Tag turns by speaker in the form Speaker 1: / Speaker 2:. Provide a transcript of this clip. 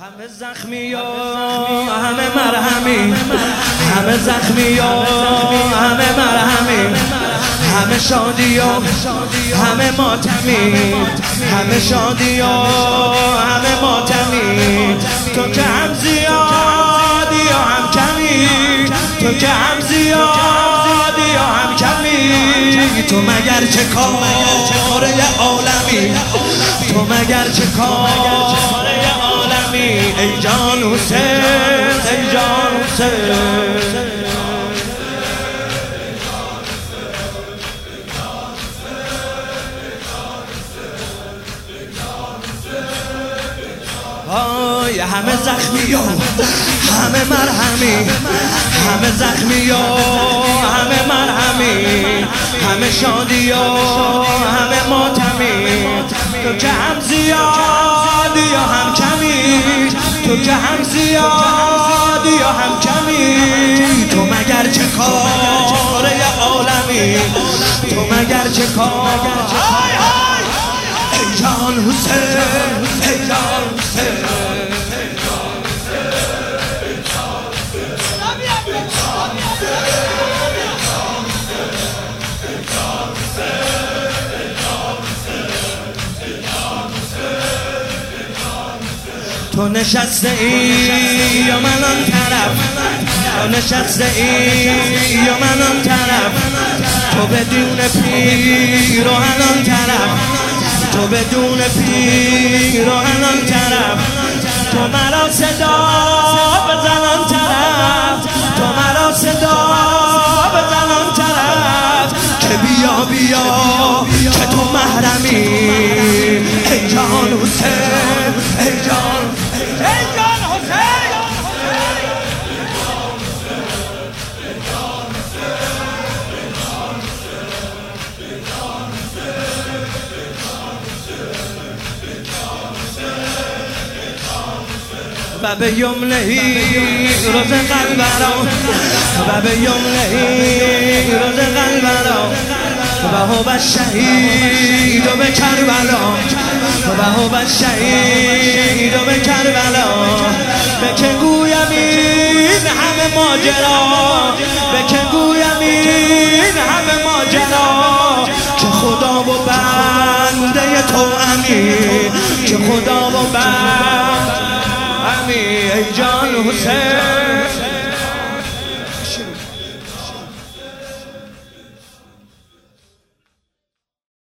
Speaker 1: همه زخمی و همه مرهمی، همه زخمی و همه مرهمی، همه شادی و همه ماتمی، همه شادی و همه ماتمی. تو که هم زیادی و هم کمی، تو که هم زیادی و هم کمی. تو مگر چه کار یه عالمی، تو مگر چه کار یه عالمی. ای جان حسین، ای جان حسین. همه زخمی و همه مرهمی، همه زخمی و همه مرهمی، همه شادی و همه ماتمی. تو که هم زیادی و هم کمی، تو که هم زیادی و هم کمی. تو مگر چه کار یه عالمی، تو مگر چه کار. ای جان حسین، ای جان حسین. تو نشسته ای یا من آن طرف، تو نشسته ای یا من آن طرف. تو بدون پیراهن آن طرف، تو بدون پیراهن آن طرف. تو مرا صدا بزن آن طرف، تو مرا صدا بزن آن طرف. که بیا بیا که تو محرمی. ای جان حسین، ای جان، ای جان حسین. و به یمنهی روز قلبرا، و به یمنهی روز قلبرا. و هو الشهید به کربلا، و هو الشهید به کربلا. به که گویم این همه ماجرا، به که گویم این همه ماجرا. که خدا و بنده تو امی، که خدا و بنده امی. ای جان حسین.